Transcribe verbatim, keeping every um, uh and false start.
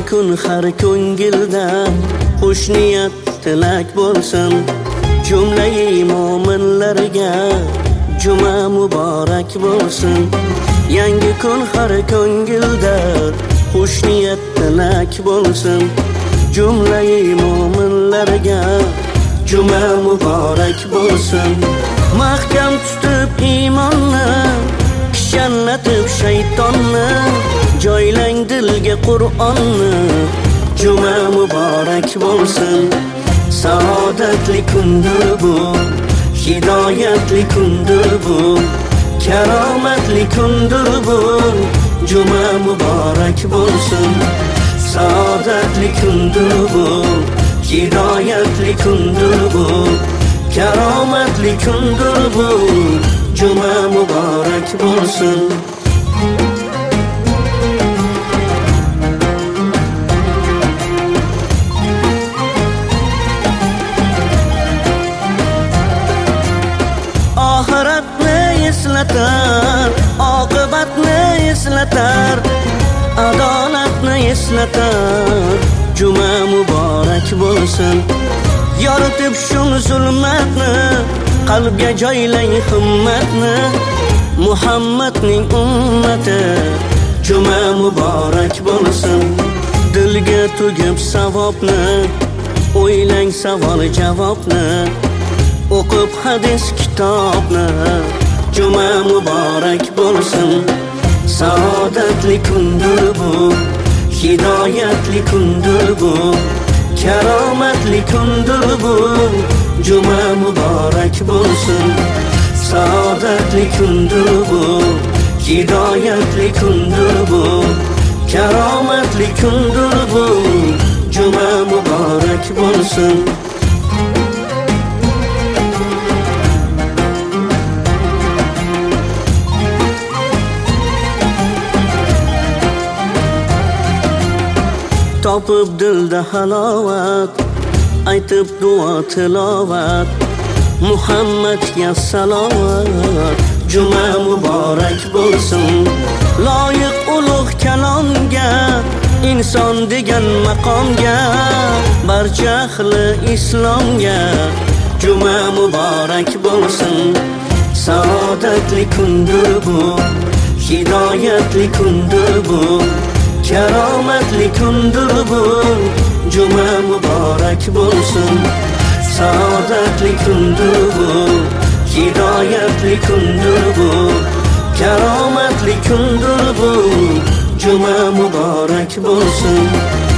kun har ko'ngilda xush niyat tilak bo'lsin. Jumlayi mo'minlarga juma muborak bo'lsin. Yangi kun har ko'ngilda xush niyat tilak bo'lsin. Jumlayi mo'minlarga juma muborak bo'lsin. Mahkam tutib iymonni, kishanlatib shaytonni, joylang dilga Qur'onni. Juma muborak bo'lsin. Saodatli kundir bu, hidoyatli kundir bu, karomatli kundir bu. Juma muborak bo'lsin. Saodatli kundir bu, hidoyatli kundir bu, karomatli kundir bu. Juma muborak bo'lsin. Oxiratni eslatar, oqibatni eslatar, adolatni eslatar. Juma muborak bo'lsin. Yoritib shun zulmatni, qalbga joylang himmatni. Muhammadning ummati juma muborak bo'lsin. Dilga tugib savobni, o'ylang savol javobni, o'qib hadis kitobni. Juma muborak bo'lsin. Saodatli kundir bu, hidoyatli kundir bu, karomatli kundir bu. Juma muborak bo'lsin. Saodatli kundir bu, hidoyatli kundir bu, karomatli kundir bu. Juma muborak bo'lsin. Topib dilda halovat, aytib duo tilovat, Muhammadga salovat. Juma muborak bo'lsin. Loyiq ulug' kalomga, inson degan maqomga, barcha ahli islomga juma muborak bo'lsin. Saodatli kundir bu, hidoyatli kundir bu, karomatli kundir bu. Juma muborak bo'lsin. Saodatli kundir bu, hidoyatli kundir bu, karomatli kundir bu. Juma muborak bo'lsin.